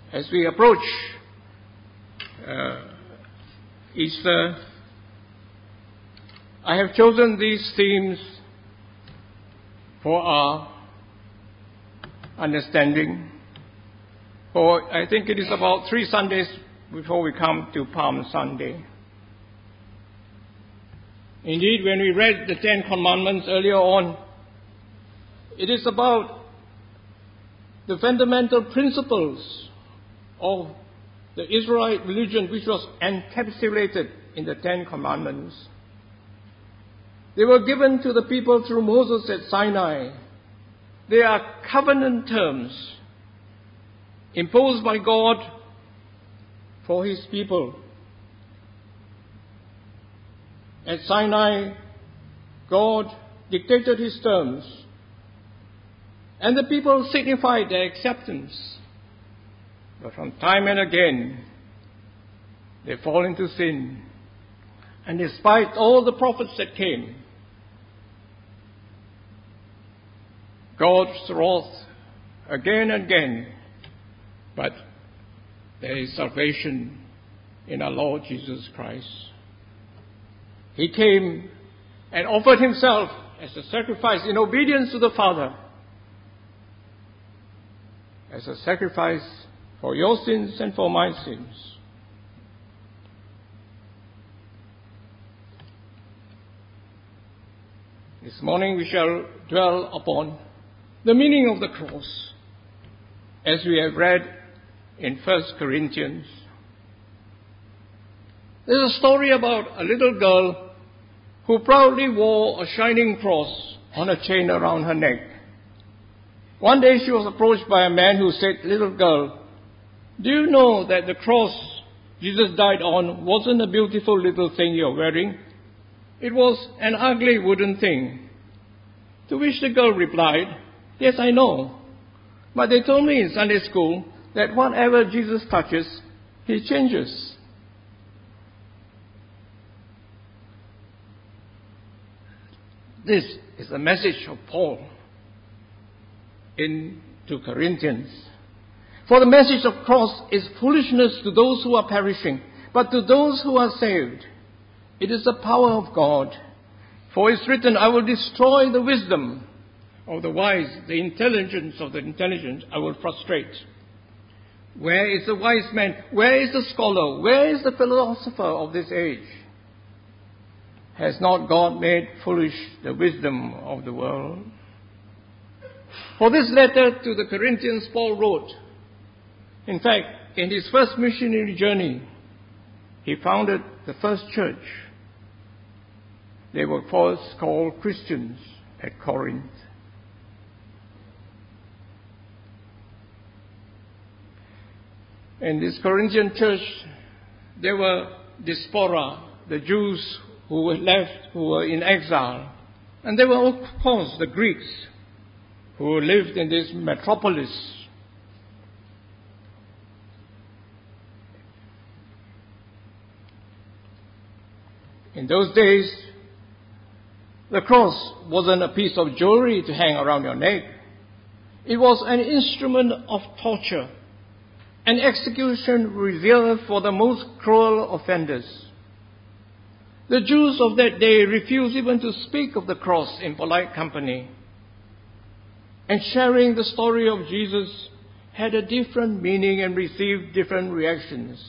As we approach Easter, I have chosen these themes for our understanding. For I think it is about 3 Sundays before we come to Palm Sunday. Indeed, when we read the 10 Commandments earlier on, it is about the fundamental principles of the Israelite religion, which was encapsulated in the 10 Commandments. They were given to the people through Moses at Sinai. They are covenant terms imposed by God for His people. At Sinai, God dictated His terms, and the people signified their acceptance. But from time and again, they fall into sin. And despite all the prophets that came, God's wrath again and again, but there is salvation in our Lord Jesus Christ. He came and offered Himself as a sacrifice in obedience to the Father, as a sacrifice for your sins and for my sins. This morning we shall dwell upon the meaning of the cross, as we have read in 1 Corinthians. There's a story about a little girl who proudly wore a shining cross on a chain around her neck. One day she was approached by a man who said, "Little girl, do you know that the cross Jesus died on wasn't a beautiful little thing you're wearing? It was an ugly wooden thing." To which the girl replied, "Yes, I know. But they told me in Sunday school that whatever Jesus touches, He changes." This is the message of Paul to Corinthians. For the message of cross is foolishness to those who are perishing, but to those who are saved, it is the power of God. For it's written, "I will destroy the wisdom of the wise, the intelligence of the intelligent I will frustrate." Where is the wise man? Where is the scholar? Where is the philosopher of this age? Has not God made foolish the wisdom of the world? For this letter to the Corinthians, Paul wrote. In fact, in his first missionary journey, he founded the first church. They were first called Christians at Corinth. In this Corinthian church, there were diaspora, the Jews who were left, who were in exile. And there were, of course, the Greeks who lived in this metropolis. In those days, the cross wasn't a piece of jewelry to hang around your neck. It was an instrument of torture, an execution reserved for the most cruel offenders. The Jews of that day refused even to speak of the cross in polite company. And sharing the story of Jesus had a different meaning and received different reactions.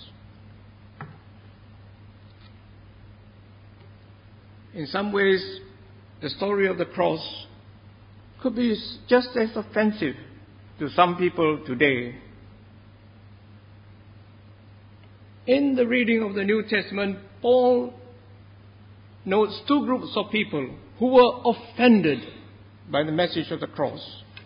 In some ways, the story of the cross could be just as offensive to some people today. In the reading of the New Testament, Paul notes 2 groups of people who were offended by the message of the cross.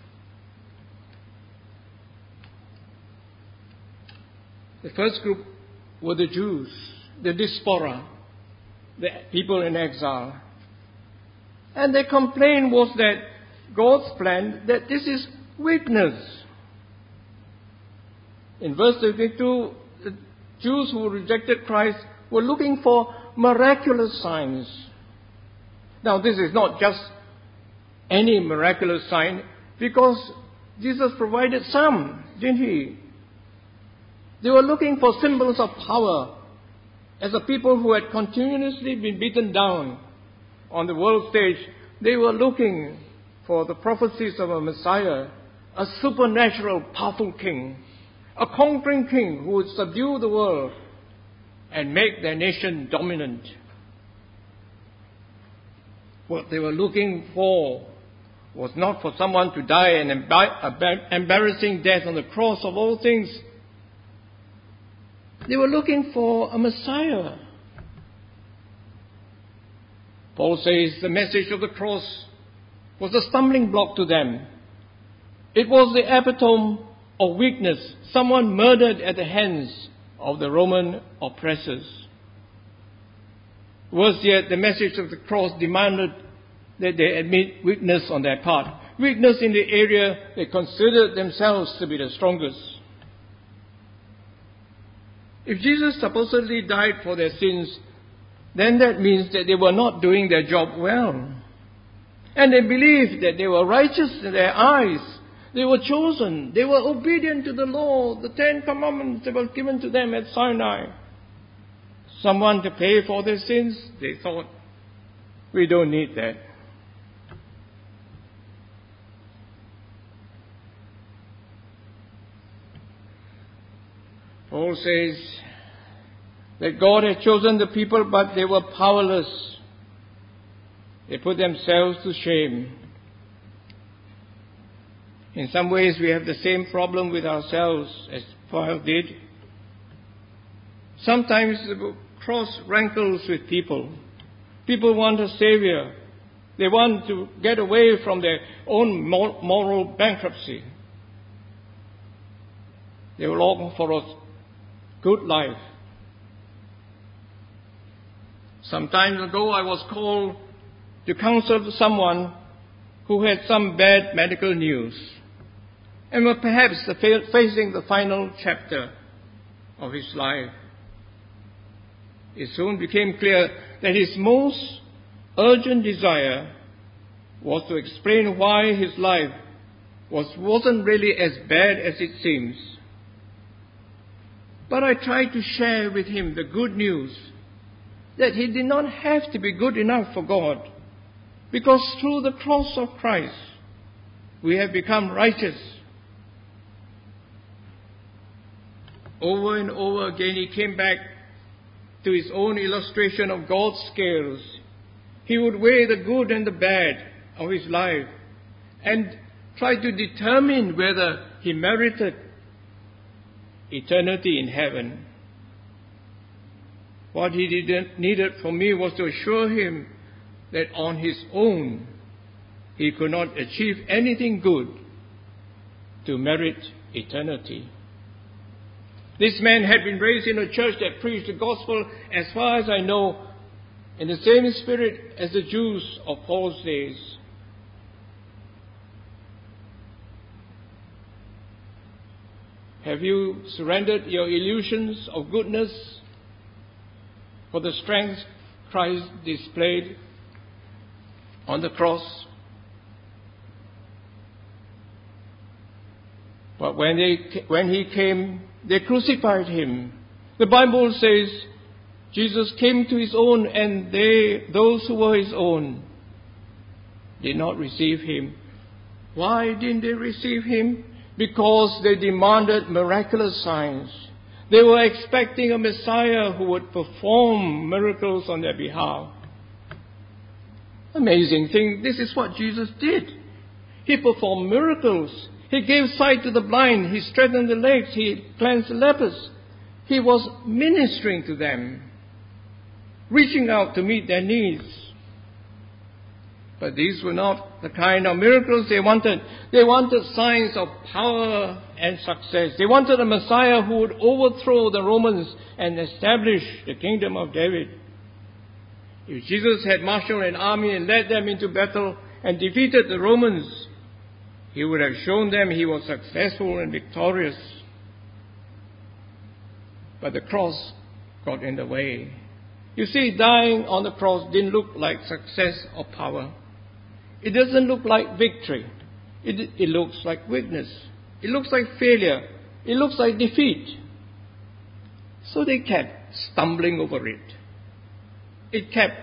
The first group were the Jews, the diaspora, the people in exile. And their complaint was that God's plan, that this is weakness. In verse 32, the Jews who rejected Christ were looking for miraculous signs. Now, this is not just any miraculous sign, because Jesus provided some, didn't He? They were looking for symbols of power as a people who had continuously been beaten down on the world stage. They were looking for the prophecies of a Messiah, a supernatural, powerful king, a conquering king who would subdue the world and make their nation dominant. What they were looking for was not for someone to die an embarrassing death on the cross of all things. They were looking for a Messiah. Paul says the message of the cross was a stumbling block to them. It was the epitome of weakness, someone murdered at the hands of the Roman oppressors. Worse yet, the message of the cross demanded that they admit weakness on their part, weakness in the area they considered themselves to be the strongest. If Jesus supposedly died for their sins, then that means that they were not doing their job well. And they believed that they were righteous in their eyes. They were chosen. They were obedient to the law, the 10 Commandments that were given to them at Sinai. Someone to pay for their sins, they thought, we don't need that. Paul says that God had chosen the people, but they were powerless. They put themselves to shame. In some ways, we have the same problem with ourselves as Paul did. Sometimes the cross rankles with people. People want a savior. They want to get away from their own moral bankruptcy. They long for a good life. Some time ago, I was called to counsel someone who had some bad medical news and were perhaps facing the final chapter of his life. It soon became clear that his most urgent desire was to explain why his life wasn't really as bad as it seems. But I tried to share with him the good news that he did not have to be good enough for God, because through the cross of Christ, we have become righteous. Over and over again, he came back to his own illustration of God's scales. He would weigh the good and the bad of his life and try to determine whether he merited eternity in heaven. What he needed from me was to assure him that on his own he could not achieve anything good to merit eternity. This man had been raised in a church that preached the gospel, as far as I know, in the same spirit as the Jews of Paul's days. Have you surrendered your illusions of goodness for the strength Christ displayed on the cross? But when he came, they crucified him. The Bible says Jesus came to his own, and those who were his own, did not receive him. Why didn't they receive him? Because they demanded miraculous signs. They were expecting a Messiah who would perform miracles on their behalf. Amazing thing, this is what Jesus did. He performed miracles. He gave sight to the blind. He straightened the legs. He cleansed the lepers. He was ministering to them, reaching out to meet their needs. But these were not the kind of miracles they wanted. They wanted signs of power and success. They wanted a Messiah who would overthrow the Romans and establish the kingdom of David. If Jesus had marshaled an army and led them into battle and defeated the Romans, he would have shown them he was successful and victorious. But the cross got in the way. You see, dying on the cross didn't look like success or power. It doesn't look like victory. It looks like weakness. It looks like failure. It looks like defeat. So they kept stumbling over it. It kept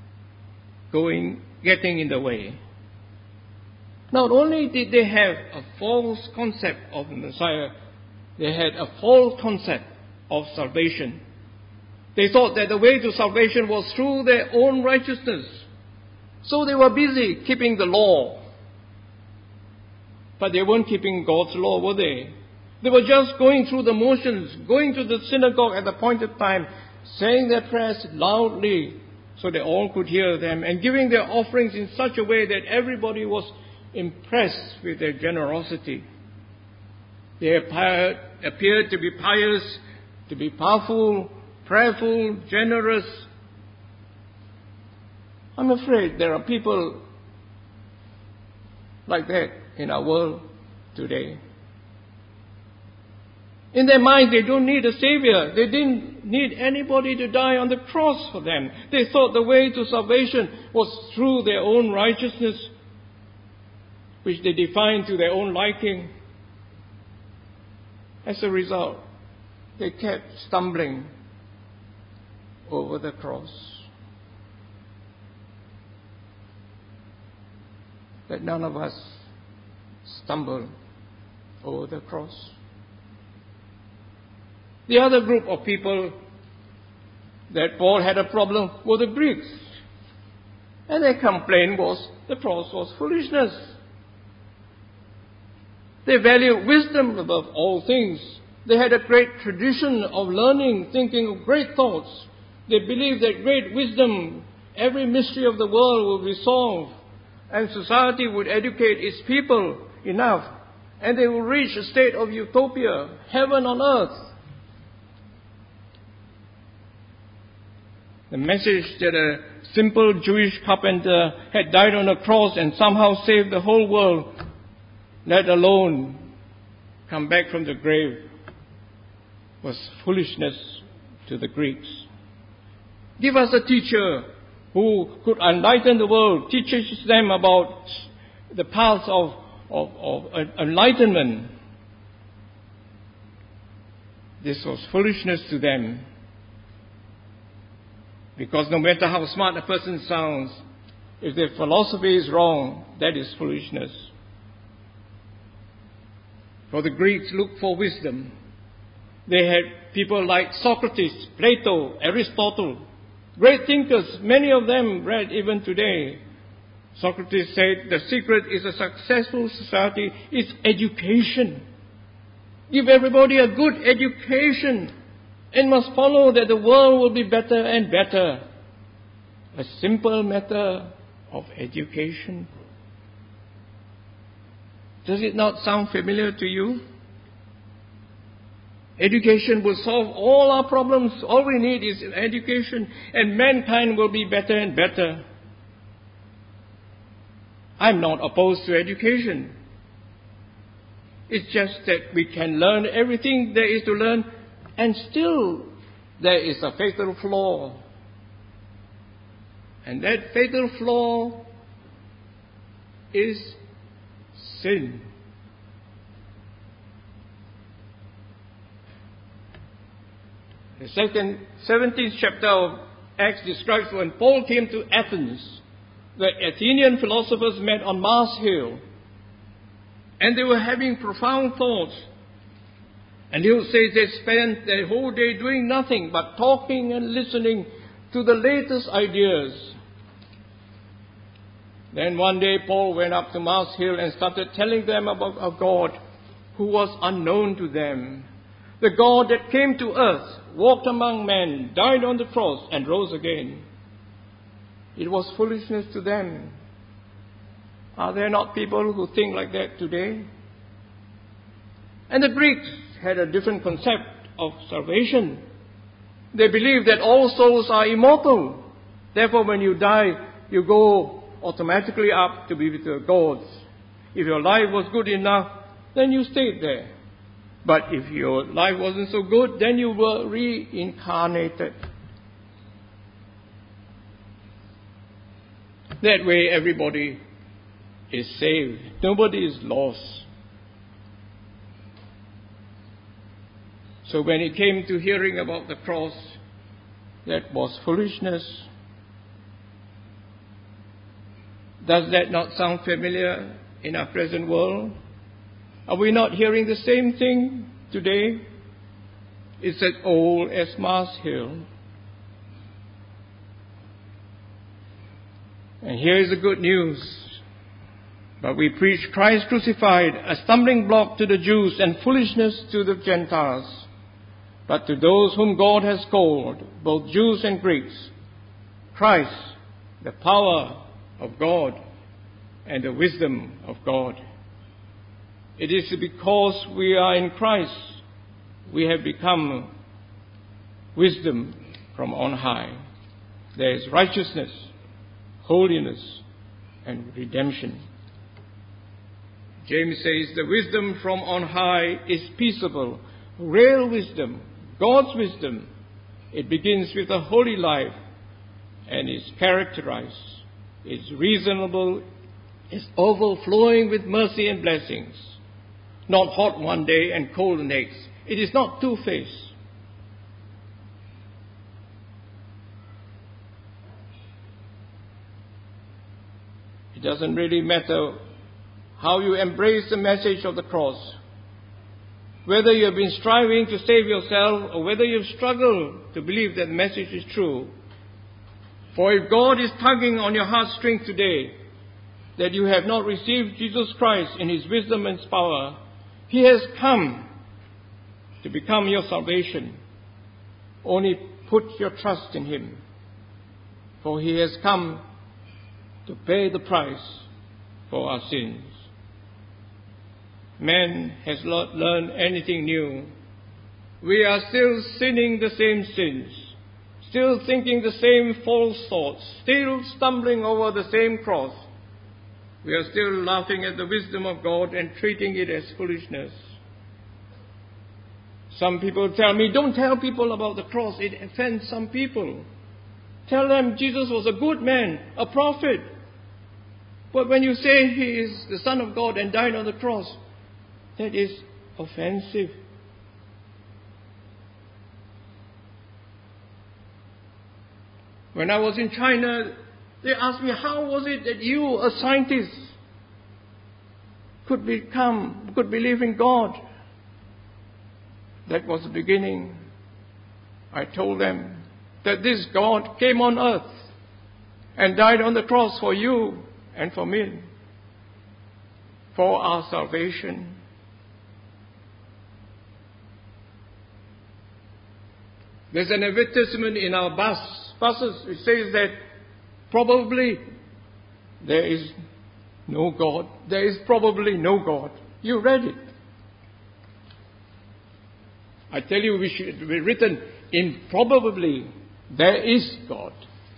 getting in the way. Not only did they have a false concept of the Messiah, they had a false concept of salvation. They thought that the way to salvation was through their own righteousness. So they were busy keeping the law. But they weren't keeping God's law, were they? They were just going through the motions, going to the synagogue at the appointed time, saying their prayers loudly so they all could hear them, and giving their offerings in such a way that everybody was impressed with their generosity. They appeared to be pious, to be powerful, prayerful, generous. I'm afraid there are people like that in our world today. In their mind, they don't need a savior. They didn't need anybody to die on the cross for them. They thought the way to salvation was through their own righteousness, which they defined to their own liking. As a result, they kept stumbling over the cross. Let none of us stumble over the cross. The other group of people that Paul had a problem were the Greeks. And their complaint was the cross was foolishness. They valued wisdom above all things. They had a great tradition of learning, thinking of great thoughts. They believed that great wisdom, every mystery of the world would be solved, and society would educate its people enough, and they would reach a state of utopia, heaven on earth. The message that a simple Jewish carpenter had died on a cross and somehow saved the whole world, let alone come back from the grave, was foolishness to the Greeks. Give us a teacher who could enlighten the world, teaches them about the paths of enlightenment. This was foolishness to them. Because no matter how smart a person sounds, if their philosophy is wrong, that is foolishness. For the Greeks looked for wisdom. They had people like Socrates, Plato, Aristotle, great thinkers, many of them read even today. Socrates said the secret is a successful society is education. Give everybody a good education, and must follow that the world will be better and better. A simple matter of education. Does it not sound familiar to you? Education will solve all our problems. All we need is education, and mankind will be better and better. I'm not opposed to education. It's just that we can learn everything there is to learn, and still there is a fatal flaw. And that fatal flaw is sin. The 17th chapter of Acts describes when Paul came to Athens. The Athenian philosophers met on Mars Hill, and they were having profound thoughts. And he would say they spent their whole day doing nothing but talking and listening to the latest ideas. Then one day Paul went up to Mars Hill and started telling them about a God who was unknown to them. The God that came to earth, walked among men, died on the cross and rose again. It was foolishness to them. Are there not people who think like that today? And the Greeks had a different concept of salvation. They believed that all souls are immortal. Therefore, when you die, you go automatically up to be with the gods. If your life was good enough, then you stayed there. But if your life wasn't so good, then you were reincarnated. That way, everybody is saved. Nobody is lost. So when it came to hearing about the cross, that was foolishness. Does that not sound familiar in our present world? Are we not hearing the same thing today? It's as old as Mars Hill. And here is the good news. But we preach Christ crucified, a stumbling block to the Jews and foolishness to the Gentiles. But to those whom God has called, both Jews and Greeks, Christ, the power of God and the wisdom of God. It is because we are in Christ, we have become wisdom from on high. There is righteousness, holiness, and redemption. James says the wisdom from on high is peaceable, real wisdom, God's wisdom. It begins with a holy life and is characterized, is reasonable, is overflowing with mercy and blessings. Not hot one day and cold the next. It is not two-faced. It doesn't really matter how you embrace the message of the cross. Whether you have been striving to save yourself or whether you've struggled to believe that the message is true. For if God is tugging on your heartstrings today, that you have not received Jesus Christ in His wisdom and power, He has come to become your salvation. Only put your trust in Him. For He has come to pay the price for our sins. Man has not learned anything new. We are still sinning the same sins, still thinking the same false thoughts, still stumbling over the same cross. We are still laughing at the wisdom of God and treating it as foolishness. Some people tell me, don't tell people about the cross. It offends some people. Tell them Jesus was a good man, a prophet. But when you say He is the Son of God and died on the cross, that is offensive. When I was in China, they asked me, how was it that you, a scientist, could believe in God? That was the beginning. I told them that this God came on earth and died on the cross for you and for me, for our salvation. There's an advertisement in our buses. It says that probably there is no God. There is probably no God. You read it. I tell you, we should be written in probably there is God.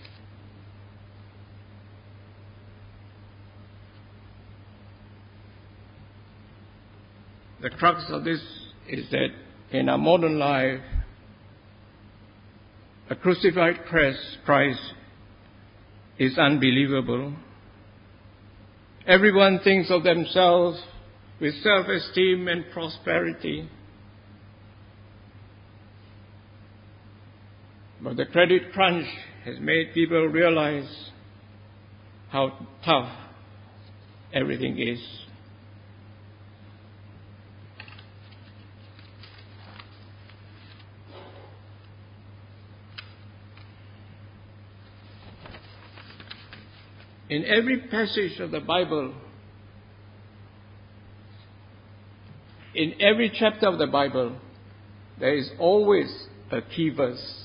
The crux of this is that in our modern life, a crucified Christ is unbelievable. Everyone thinks of themselves with self-esteem and prosperity. But the credit crunch has made people realize how tough everything is. In every passage of the Bible, in every chapter of the Bible, there is always a key verse.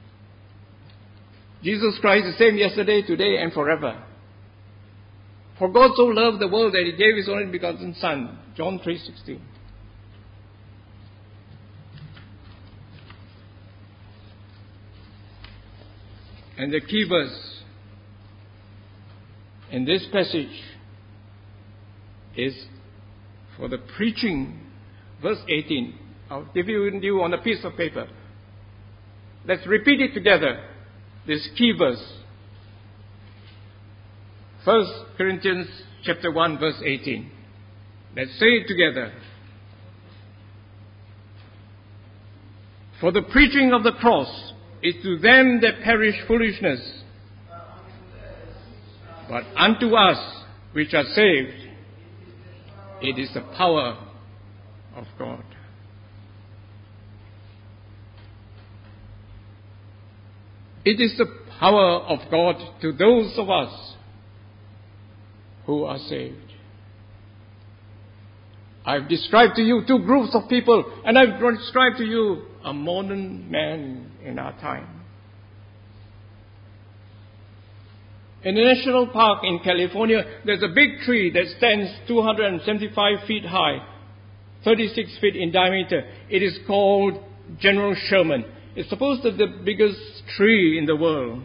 Jesus Christ is the same yesterday, today, and forever. For God so loved the world that He gave His only begotten Son. John 3:16. And the key verse in this passage is for the preaching, verse 18. I'll give you on a piece of paper. Let's repeat it together, this key verse. 1 Corinthians chapter 1, verse 18. Let's say it together. For the preaching of the cross is to them that perish foolishness, but unto us which are saved, it is the power of God. It is the power of God to those of us who are saved. I've described to you two groups of people, and I've described to you a modern man in our time. In the national park in California, there's a big tree that stands 275 feet high, 36 feet in diameter. It is called General Sherman. It's supposed to be the biggest tree in the world.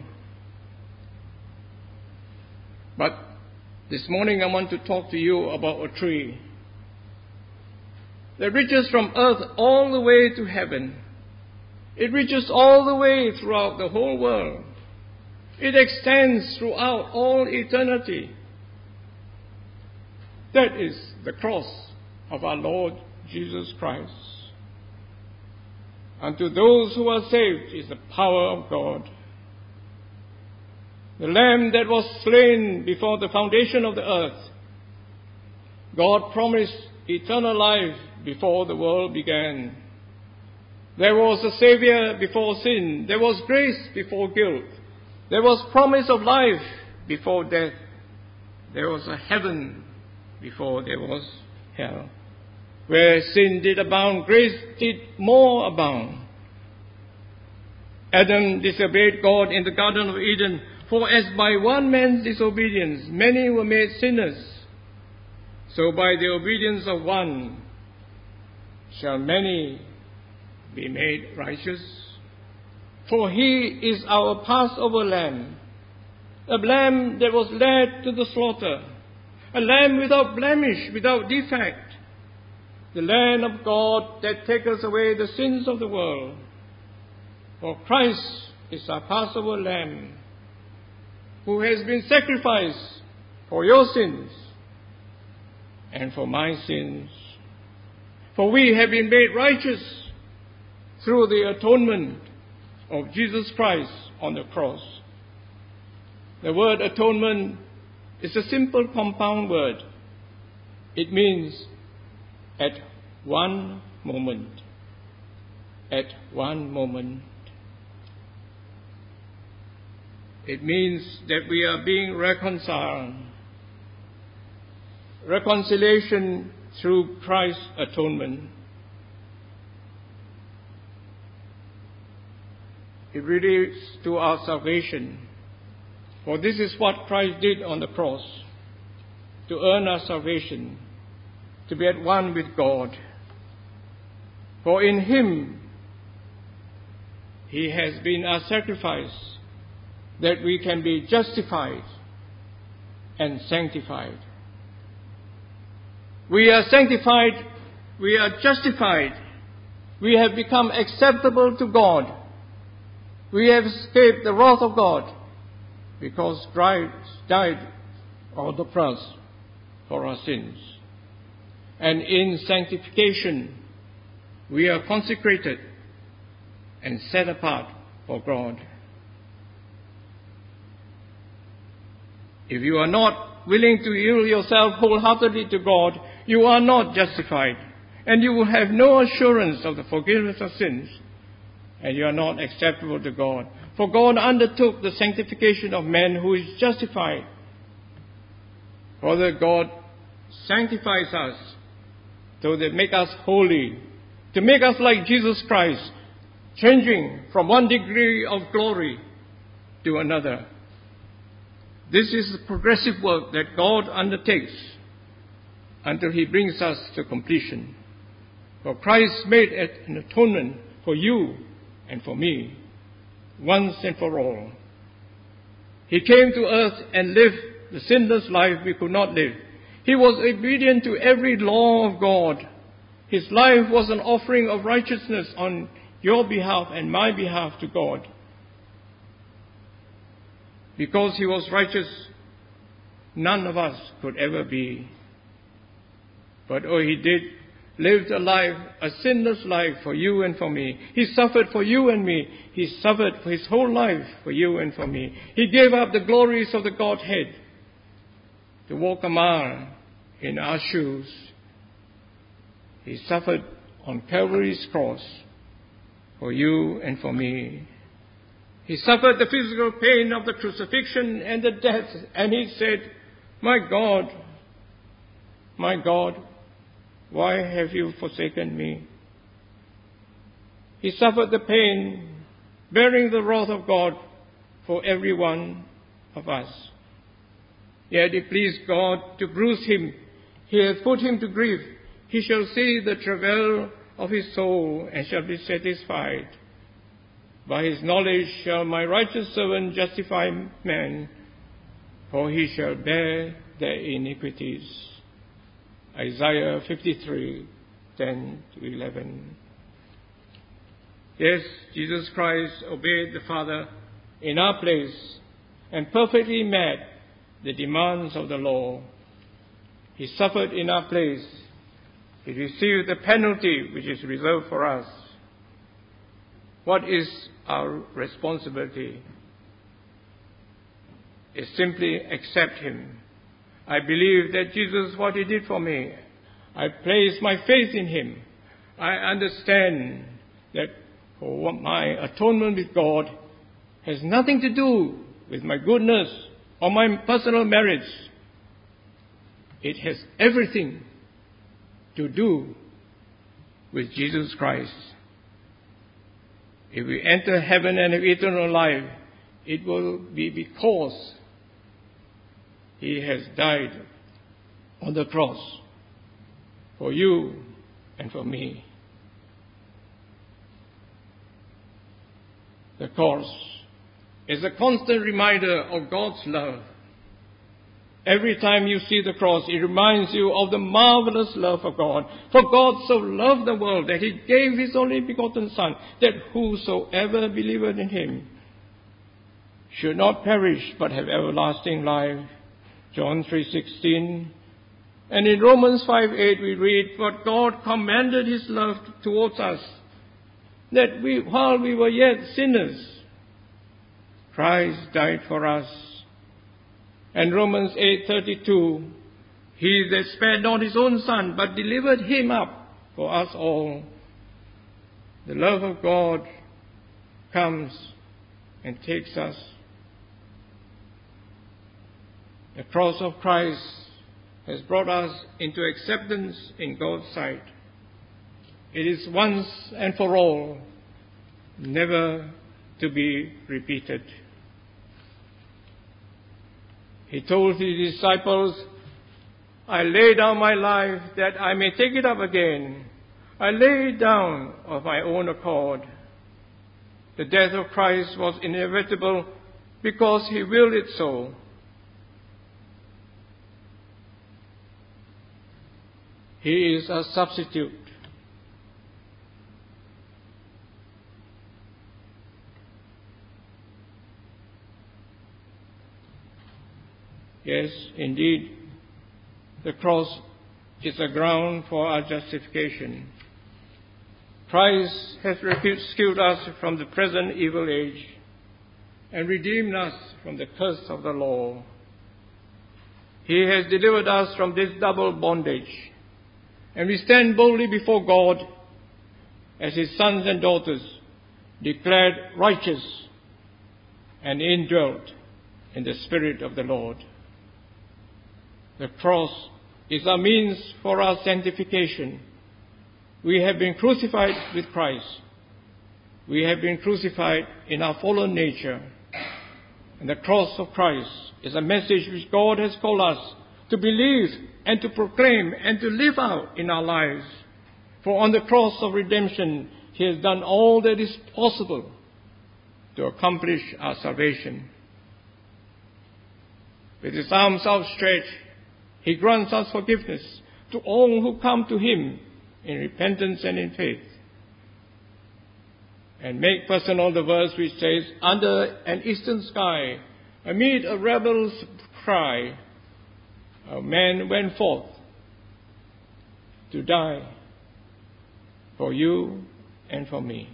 But this morning I want to talk to you about a tree that reaches from earth all the way to heaven. It reaches all the way throughout the whole world. It extends throughout all eternity. That is the cross of our Lord Jesus Christ. Unto those who are saved is the power of God. The Lamb that was slain before the foundation of the earth. God promised eternal life before the world began. There was a Savior before sin. There was grace before guilt. There was promise of life before death. There was a heaven before there was hell. Where sin did abound, grace did more abound. Adam disobeyed God in the Garden of Eden, for as by one man's disobedience many were made sinners, so by the obedience of one shall many be made righteous. For he is our Passover lamb, a lamb that was led to the slaughter, a lamb without blemish, without defect, the Lamb of God that taketh away the sins of the world. For Christ is our Passover lamb, who has been sacrificed for your sins and for my sins. For we have been made righteous through the atonement of Jesus Christ on the cross. The word atonement is a simple compound word. It means at one moment. At one moment. It means that we are being reconciled. Reconciliation through Christ's atonement. It relates to our salvation. For this is what Christ did on the cross, to earn our salvation, to be at one with God. For in Him, He has been our sacrifice, that we can be justified and sanctified. We are sanctified, we are justified, we have become acceptable to God. We have escaped the wrath of God because Christ died on the cross for our sins. And in sanctification, we are consecrated and set apart for God. If you are not willing to yield yourself wholeheartedly to God, you are not justified, and you will have no assurance of the forgiveness of sins, and you are not acceptable to God. For God undertook the sanctification of man who is justified. Father, God sanctifies us so that make us holy, to make us like Jesus Christ, changing from one degree of glory to another. This is the progressive work that God undertakes until He brings us to completion. For Christ made an atonement for you and for me, once and for all. He came to earth and lived the sinless life we could not live. He was obedient to every law of God. His life was an offering of righteousness on your behalf and my behalf to God. Because He was righteous, none of us could ever be. But He did lived a life, a sinless life for you and for me. He suffered for you and me. He suffered for his whole life for you and for me. He gave up the glories of the Godhead to walk a mile in our shoes. He suffered on Calvary's cross for you and for me. He suffered the physical pain of the crucifixion and the death, and he said, my God, why have you forsaken me? He suffered the pain, bearing the wrath of God for every one of us. Yet it pleased God to bruise him. He hath put him to grief. He shall see the travail of his soul and shall be satisfied. By his knowledge shall my righteous servant justify men, for he shall bear their iniquities. Isaiah 53:10-11. Yes, Jesus Christ obeyed the Father in our place and perfectly met the demands of the law. He suffered in our place. He received the penalty which is reserved for us. What is our responsibility? Is simply accept him. I believe that Jesus, what he did for me, I place my faith in him. I understand that for my atonement with God has nothing to do with my goodness or my personal merits. It has everything to do with Jesus Christ. If we enter heaven and have eternal life, it will be because he has died on the cross for you and for me. The cross is a constant reminder of God's love. Every time you see the cross, it reminds you of the marvelous love of God. For God so loved the world that he gave his only begotten Son, that whosoever believeth in him should not perish but have everlasting life. John 3:16. And in Romans 5:8 we read, "But God commended his love towards us, that while we were yet sinners, Christ died for us." And Romans 8:32, "He that spared not his own Son, but delivered him up for us all." The love of God comes and takes us. The cross of Christ has brought us into acceptance in God's sight. It is once and for all, never to be repeated. He told his disciples, "I lay down my life that I may take it up again. I lay it down of my own accord." The death of Christ was inevitable because he willed it so. He is a substitute. Yes, indeed, the cross is a ground for our justification. Christ has rescued us from the present evil age and redeemed us from the curse of the law. He has delivered us from this double bondage, and we stand boldly before God as his sons and daughters, declared righteous and indwelt in the Spirit of the Lord. The cross is a means for our sanctification. We have been crucified with Christ. We have been crucified in our fallen nature. And the cross of Christ is a message which God has called us to believe and to proclaim and to live out in our lives. For on the cross of redemption, he has done all that is possible to accomplish our salvation. With his arms outstretched, he grants us forgiveness to all who come to him in repentance and in faith. And make personal the verse which says, "Under an eastern sky, amid a rebel's cry, a man went forth to die for you and for me.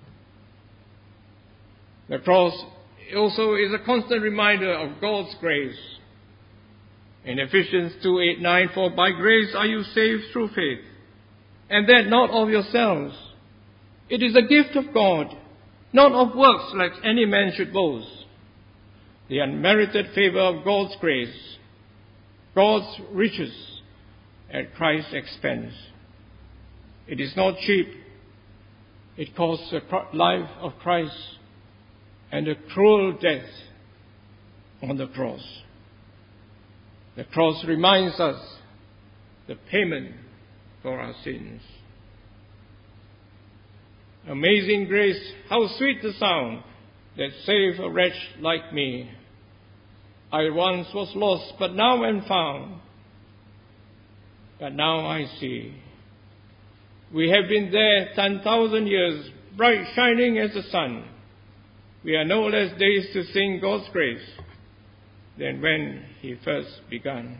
The cross also is a constant reminder of God's grace. In Ephesians 2:8-9, for by grace are you saved through faith, and that not of yourselves. It is a gift of God, not of works, lest any man should boast. The unmerited favor of God's grace, God's riches at Christ's expense. It is not cheap. It costs the life of Christ and a cruel death on the cross. The cross reminds us the payment for our sins. Amazing grace, how sweet the sound that saved a wretch like me. I once was lost, but now am found. But now I see. We have been there 10,000 years, bright shining as the sun. We are no less days to sing God's grace than when He first began.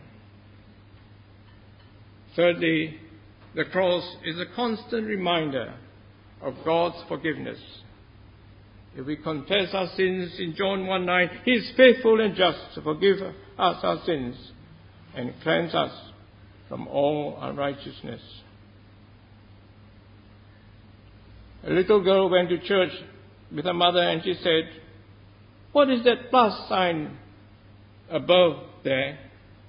Thirdly, the cross is a constant reminder of God's forgiveness. If we confess our sins in John 1:9, He is faithful and just to forgive us our sins and cleanse us from all unrighteousness. A little girl went to church with her mother and she said, "What is that plus sign above there?"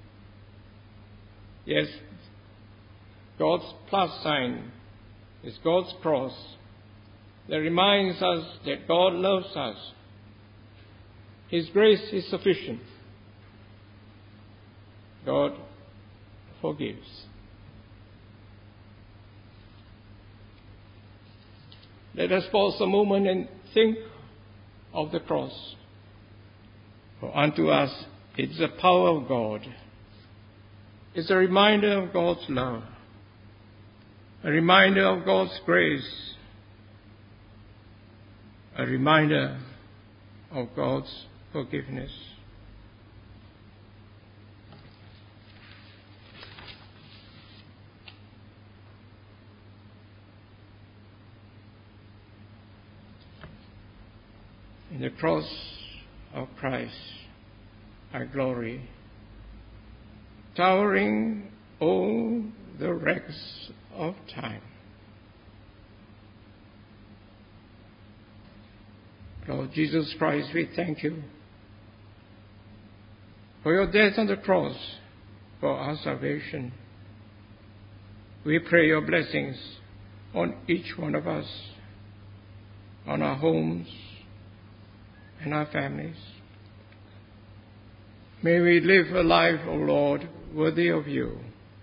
Yes, God's plus sign is God's cross that reminds us that God loves us. His grace is sufficient. God forgives. Let us pause a moment and think of the cross. For unto us it is the power of God. It's a reminder of God's love, a reminder of God's grace, a reminder of God's forgiveness. In the cross of Christ, our glory, towering all the wrecks of time. Lord Jesus Christ, we thank you for your death on the cross for our salvation. We pray your blessings on each one of us, on our homes and our families. May we live a life, O Lord, worthy of you.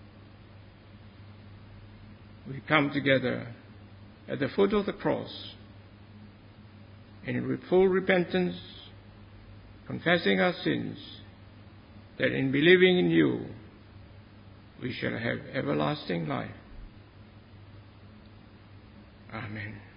We come together at the foot of the cross in full repentance, confessing our sins, that in believing in you, we shall have everlasting life. Amen.